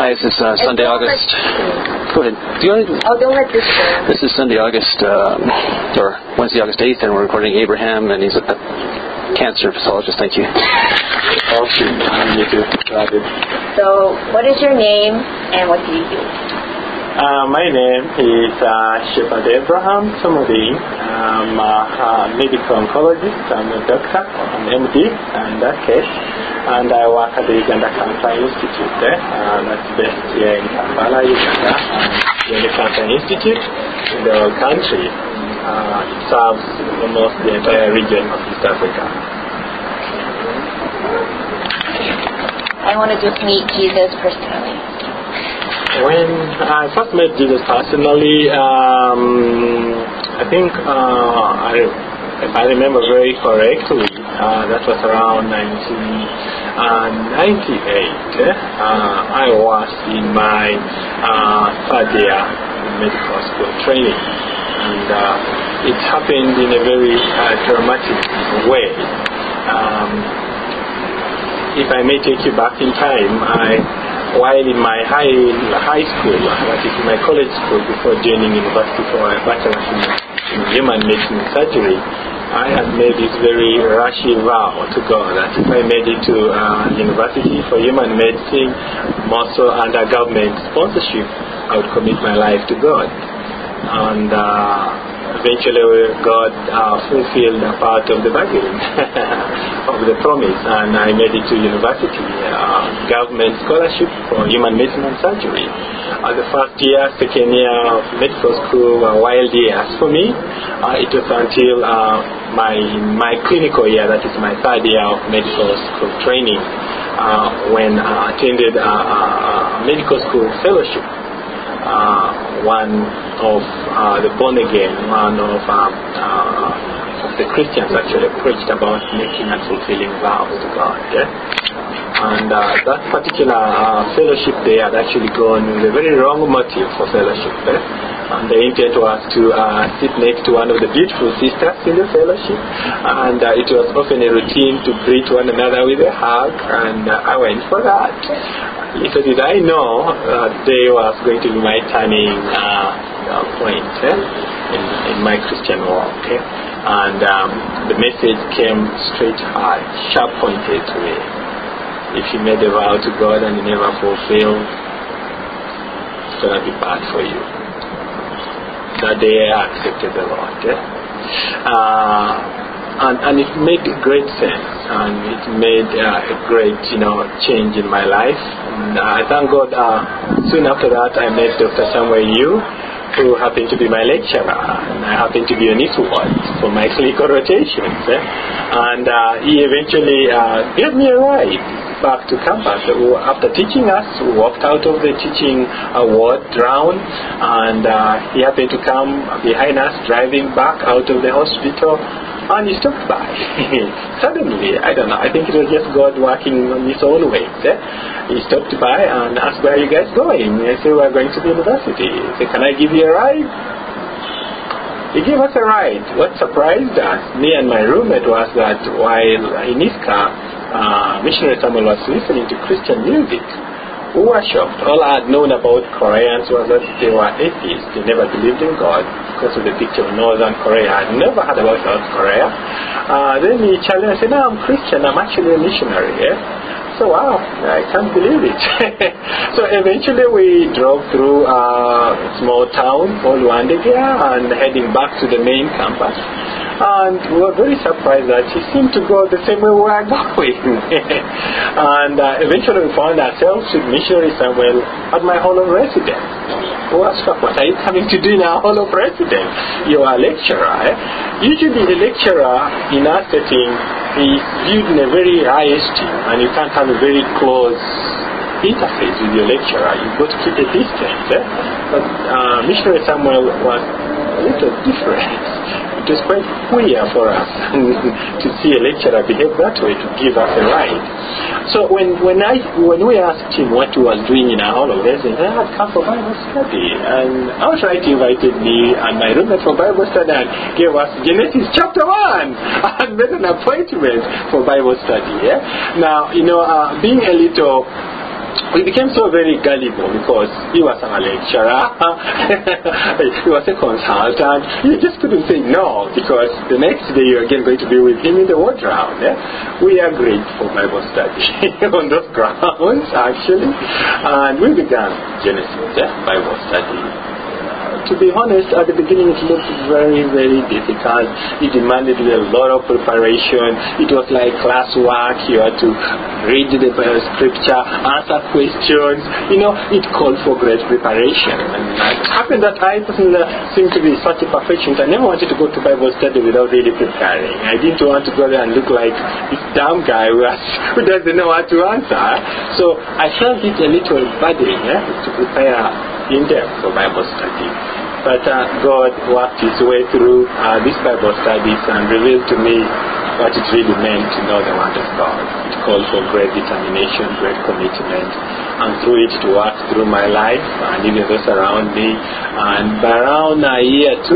Hi, this is Sunday August. Go ahead. Don't let this go. This is Sunday August, or Wednesday August 8th, and we're recording Abraham, and he's a cancer pathologist. Thank you. So, what is your name, and what do you do? My name is Shepherd Abraham Tumudi. I'm a medical oncologist. I'm a doctor, an MD in that case, and I work at the Uganda Cancer Institute there. That's based here in Kampala, Uganda, and the Cancer Institute in the whole country. It serves almost the entire region of East Africa. I want to just meet Jesus personally. When I first met Jesus personally, I think if I remember very correctly, that was around 1998. I was in my third year in medical school training, and it happened in a very dramatic way. If I may take you back in time, while in my high school, that is my college school, before joining university for a bachelor's in human medicine surgery, I had made this very rashy vow to God that if I made it to university for human medicine, also under government sponsorship, I would commit my life to God. And eventually God fulfilled a part of the bargain of the promise, and I made it to university, government scholarship for human medicine and surgery. The first year, second year of medical school were wild years for me. It was until my clinical year, that is my third year of medical school training, when I attended a medical school fellowship. One of the born again, one of the Christians actually preached about making and fulfilling vows to God. Yeah? And that particular fellowship they had actually gone with a very wrong motive for fellowship. And the intent was to sit next to one of the beautiful sisters in the fellowship, and it was often a routine to greet one another with a hug, and I went for that. Little did I know that day was going to be my turning point in my Christian walk. And the message came straight hard, sharp pointed to me. If you made a vow to God and you never fulfill, it's going to be bad for you. That day I accepted the Lord. And it made great sense, and it made a great change in my life. And I thank God. Soon after that, I met Dr. Samuel Yu, who happened to be my lecturer, and I happened to be on his ward for my clinical rotations. And he eventually gave me a ride back to campus. After teaching us, we walked out of the teaching ward round, and he happened to come behind us driving back out of the hospital, and he stopped by. Suddenly, I don't know, I think it was just God working on his own way. He stopped by and asked, "Where are you guys going?" I said, "We're going to the university." He said, "Can I give you a ride?" He gave us a ride. What surprised us, me and my roommate, was that while in his car, Missionary Samuel was listening to Christian music. We were shocked. All I had known about Koreans was that they were atheists. They never believed in God because of the picture of Northern Korea. I had never heard about South Korea. Then he challenged and said, "No, I'm Christian. I'm actually a missionary." So, wow, I can't believe it. So eventually we drove through a small town called Wandegia and heading back to the main campus. And we were very surprised that he seemed to go the same way we were going. And eventually we found ourselves with Missionary Samuel at my hall of residence. We were struck, what are you coming to do in our hall of residence? You are a lecturer. Usually a lecturer in our setting is viewed in a very high esteem, and you can't have a very close interface with your lecturer. You've got to keep a distance. But Missionary Samuel was a little different. It was quite queer for us to see a lecturer behave that way, to give us a ride. So when we asked him what he was doing in our hall of residence, I had come for Bible study, and outright invited me and my roommate for Bible study and gave us Genesis chapter 1 and made an appointment for Bible study. Now, being a little we became so very gullible because he was a lecturer, he was a consultant. You just couldn't say no because the next day you're again going to be with him in the ward round. We agreed for Bible study on those grounds, actually, and we began Genesis Bible study. To be honest, at the beginning it looked very, very difficult. It demanded a lot of preparation. It was like classwork. You had to read the scripture, answer questions. It called for great preparation. And it happened that I personally seemed to be such a perfectionist. I never wanted to go to Bible study without really preparing. I didn't want to go there and look like this dumb guy who doesn't know what to answer. So I felt it a little burdening to prepare in depth for Bible study. But God worked His way through these Bible studies and revealed to me what it really meant to know the Word of God. It called for great determination, great commitment, and through it to work through my life and even those around me. And by around year 2000,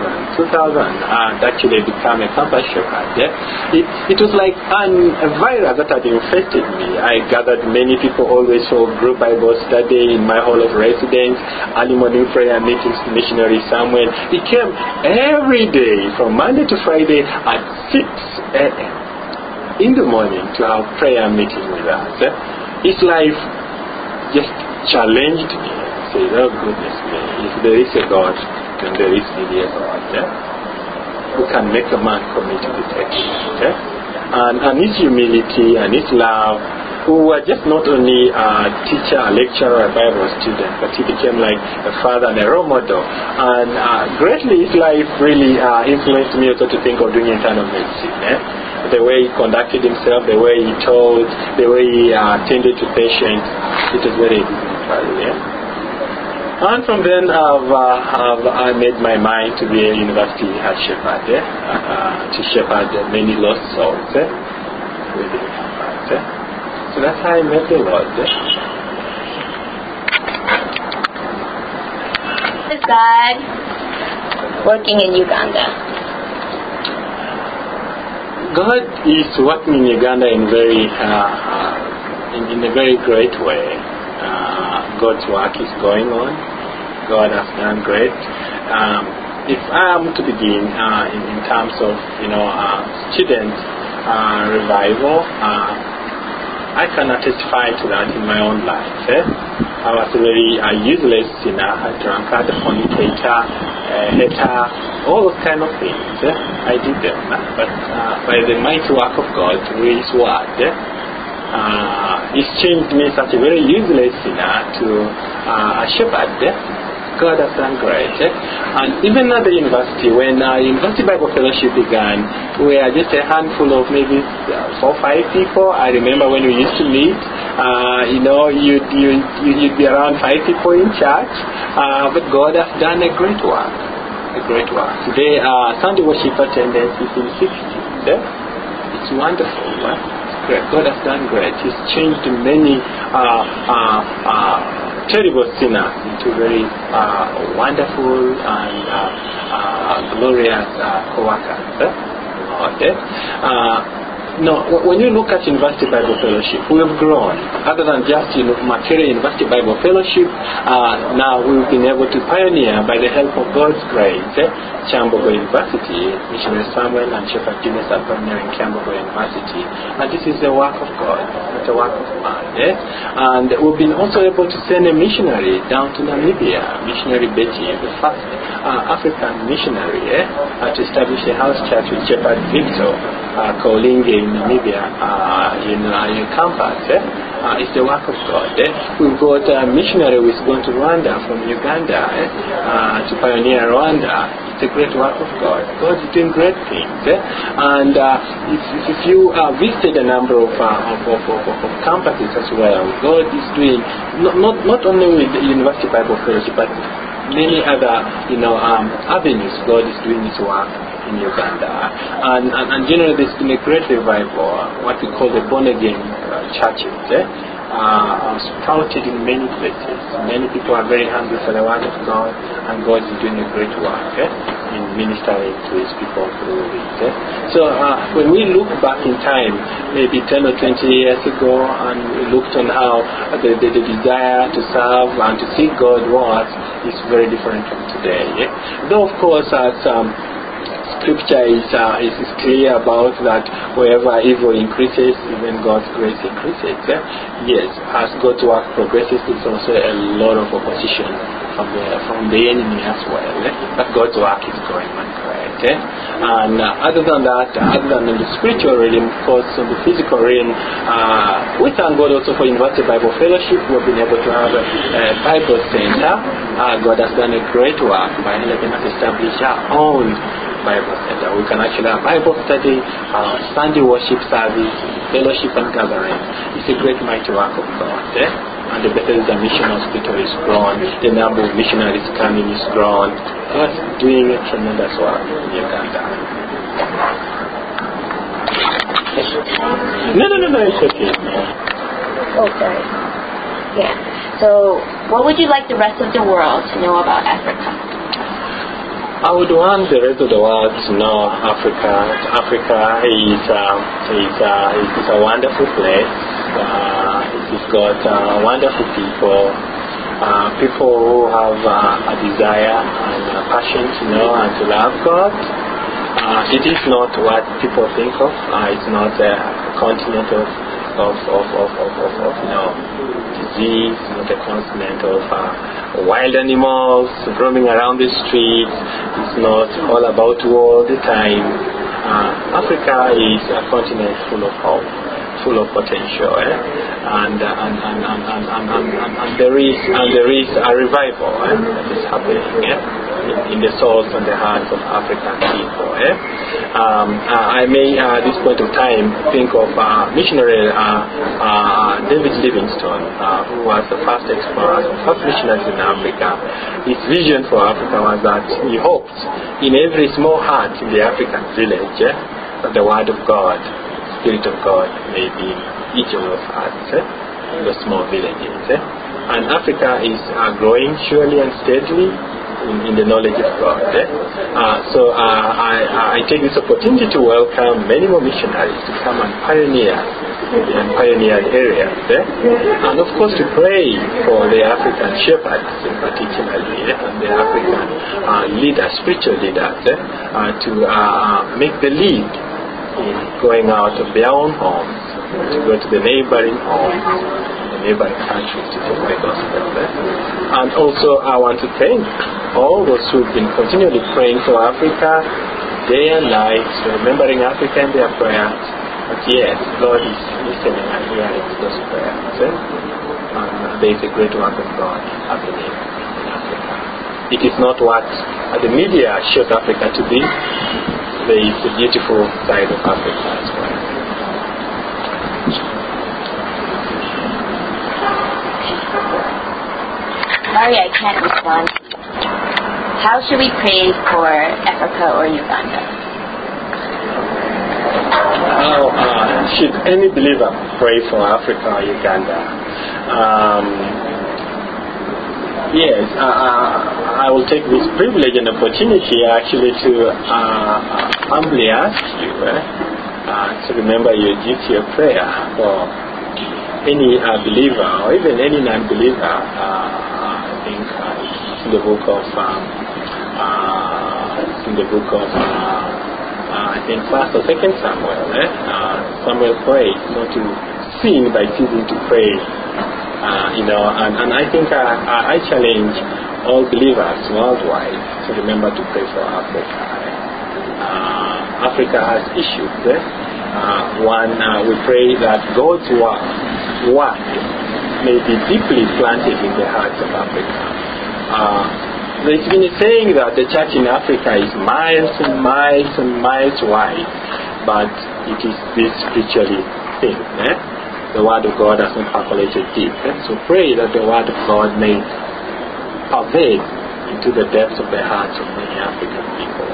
actually became a campus shepherd. It was like a virus that had infected me. I gathered many people always for group Bible study in my hall of residence, early morning prayer meetings, missionary Samuel. It came every day from Monday to Friday at 6 a.m. in the morning to have prayer meeting with us. His life just challenged me. I said, oh goodness me, if there is a God, then there is really a God. Who can make a man commit to take it. And his humility and his love, who were just not only a teacher, a lecturer, a Bible student, but he became like a father and a role model. And greatly his life really influenced me also to think of doing internal medicine. The way he conducted himself, the way he taught, the way he attended to patients, it was very difficult. And from then I made my mind to be a university head shepherd, to shepherd many lost souls within campus. So that's how I met the Lord. Is God working in Uganda? God is working in Uganda in a very great way. God's work is going on. God has done great. If I am to begin in terms of student revival, I cannot testify to that in my own life. I was a very useless sinner, a drunkard, a fornicator, a hater, all those kind of things. I did them, but by the mighty work of God through His word, He's changed me such a very useless sinner to a shepherd. God has done great. And even at the university, when University Bible Fellowship began, we were just a handful of maybe 4 or 5 people. I remember when we used to meet, you'd be around 5 people in church. But God has done a great work. Today, Sunday worship attendance is in 60s. It's wonderful. Great. God has done great. He's changed many terrible sinners into very wonderful and glorious co-workers. When you look at University Bible Fellowship, we have grown. Other than just material University Bible Fellowship, now we've been able to pioneer by the help of God's grace. Kyambogo University, Missionary Samuel and Shepherd Guinness are pioneering Kyambogo University, and this is the work of God, not a work of man. And we've been also able to send a missionary down to Namibia, Missionary Betty, the first African missionary, to establish a house church with Shepherd Victor Kolinge in Namibia, in campus. It's the work of God. We've got a missionary who is going to Rwanda from Uganda to pioneer Rwanda. It's a great work of God. God is doing great things. And if you visited a number of campuses as well, God is doing not only with the University Bible Fellowship, but many other avenues. God is doing His work in Uganda, and generally there's been a great revival, what we call the born again churches. sprouted in many places. Many people are very hungry for the Word of God, and God is doing a great work in ministering to His people through it. So when we look back in time, maybe 10 or 20 years ago, and we looked on how the desire to serve and to seek God was, is very different from today. Though, of course, as Scripture is clear about that wherever evil increases, even God's grace increases. Yes, as God's work progresses, there's also a lot of opposition from the enemy as well. But God's work is going on correct. And other than that, other than in the spiritual realm, of course, in the physical realm, we thank God also for University Bible Fellowship. We've been able to have a Bible center. God has done a great work by helping us establish our own Bible center. We can actually have Bible study, Sunday worship service, fellowship and gathering. It's a great mighty work of God. And the Bethesda Mission Hospital is grown. The number of missionaries coming is grown. God's doing a tremendous work in Uganda. No, it's okay. Oh, sorry. Yeah. So, what would you like the rest of the world to know about Africa? I would want the rest of the world to know Africa. Africa is a wonderful place. It's got wonderful people. People who have a desire and a passion to know and to love God. It is not what people think of. It's not a continent of disease, not a continent of wild animals roaming around the streets. It's not all about war all the time. Africa is a continent full of hope, full of potential, and there is a revival that is happening in the souls and the hearts of African people. I may at this point of time think of missionary David Livingstone, who was the first explorer, the first missionary in Africa. His vision for Africa was that he hoped in every small hut in the African village that the Word of God, Spirit of God may be in each of those huts, the small villages. And Africa is growing surely and steadily in the knowledge of God. So I take this opportunity to welcome many more missionaries to come and pioneer in pioneered areas. And of course to pray for the African shepherds in particularly, and the African leaders, spiritual leaders, to make the lead in going out of their own homes, to go to the neighboring homes, the neighboring countries to take the gospel. And also I want to thank all those who've been continually praying for Africa day and night, remembering Africa in their prayers. But yes, God is listening and hearing those prayers. And there is a great work of God happening in Africa. It is not what the media shows Africa to be. There is a beautiful side of Africa as well. Sorry, I can't respond. How should we pray for Africa or Uganda? How should any believer pray for Africa or Uganda? Yes, I will take this privilege and opportunity actually to humbly ask you to remember your duty of prayer for any believer or even any non-believer. I think it's in the book of I think First or Second Samuel. Samuel prayed not to sin by ceasing to pray. And I think I challenge all believers worldwide to remember to pray for Africa. Africa has issues. One, we pray that God's word may be deeply planted in the hearts of Africa. There's been a saying that the church in Africa is miles and miles and miles wide, but it is this spiritually thin. The Word of God has not percolated deep. So pray that the Word of God may pervade into the depths of the hearts of many African people.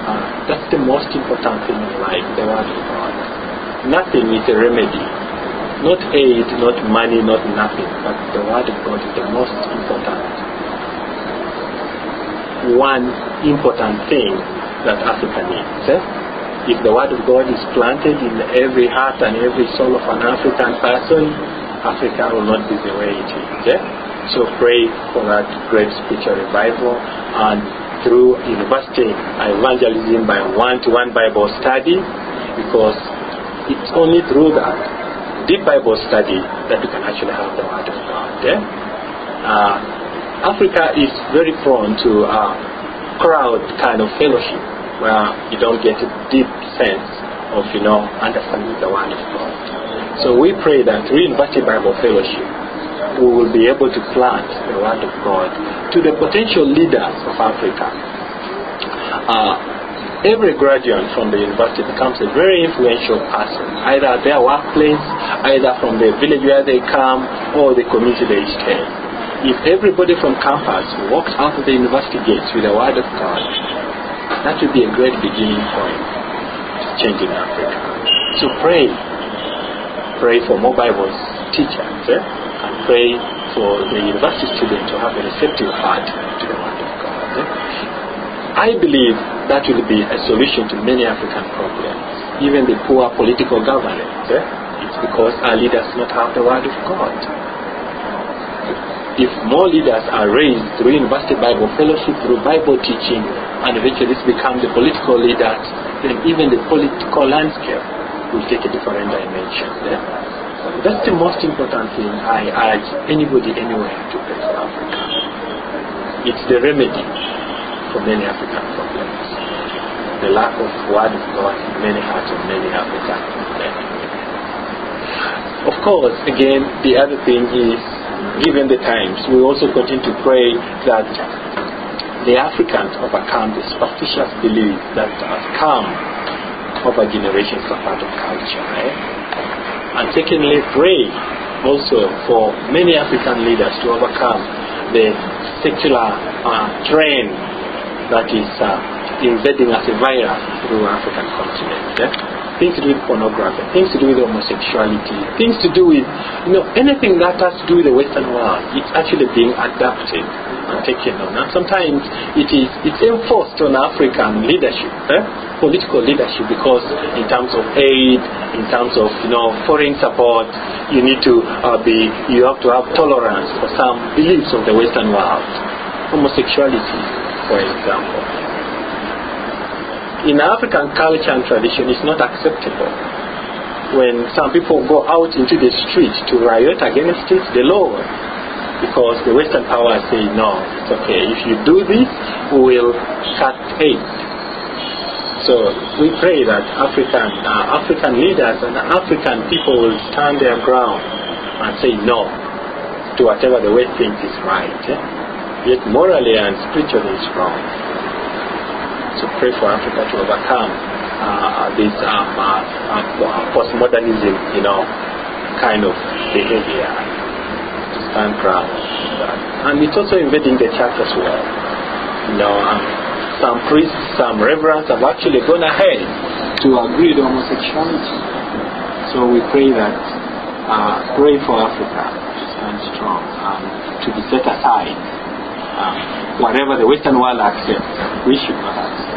That's the most important thing in life, the Word of God. Nothing is a remedy Not aid, not money, not nothing, but the Word of God is the most important thing that Africa needs. If the Word of God is planted in every heart and every soul of an African person, Africa will not be the way it is. So pray for that great spiritual revival, and through university evangelism by one-to-one Bible study, because it's only through that deep Bible study that we can actually have the Word of God. Africa is very prone to crowd kind of fellowship, where you don't get a deep sense of understanding the Word of God. So we pray that through University Bible Fellowship we will be able to plant the Word of God to the potential leaders of Africa. Every graduate from the university becomes a very influential person, either at their workplace, either from the village where they come, or the community they stay. If everybody from campus walks out of the university gates with the Word of God, that would be a great beginning point to changing Africa. So pray for more Bible teachers, and pray for the university students to have a receptive heart to the Word of God. I believe that will be a solution to many African problems, even the poor political governance. It's because our leaders do not have the Word of God. If more leaders are raised through University Bible Fellowship, through Bible teaching, and eventually this becomes the political leaders, then even the political landscape will take a different dimension. That's the most important thing I urge anybody anywhere to pray for Africa. It's the remedy for many African problems. The lack of Word of God in many hearts of many African men. Of course, again, the other thing is, given the times, we also continue to pray that the Africans overcome the superstitious belief that has come over generations of part of culture. And secondly, pray also for many African leaders to overcome the secular trend that is invading as a virus through African continent. Things to do with pornography, things to do with homosexuality, things to do with anything that has to do with the Western world. It's actually being adapted and taken on. And sometimes it's enforced on African leadership, political leadership, because in terms of aid, in terms of foreign support, you have to have tolerance for some beliefs of the Western world. Homosexuality, for example. In African culture and tradition, it's not acceptable. When some people go out into the street to riot against it, the law, because the Western powers say, no, it's okay. If you do this, we will cut aid. So we pray that African leaders and African people will stand their ground and say no to whatever the West thinks is right, yet morally and spiritually is wrong. So pray for Africa to overcome this postmodernism, kind of behavior, to stand ground. And it's also invading the church as well. Some priests, some reverends have actually gone ahead to agree with homosexuality. So we pray for Africa to stand strong, to be set aside. Whatever the Western world accepts, we should not accept.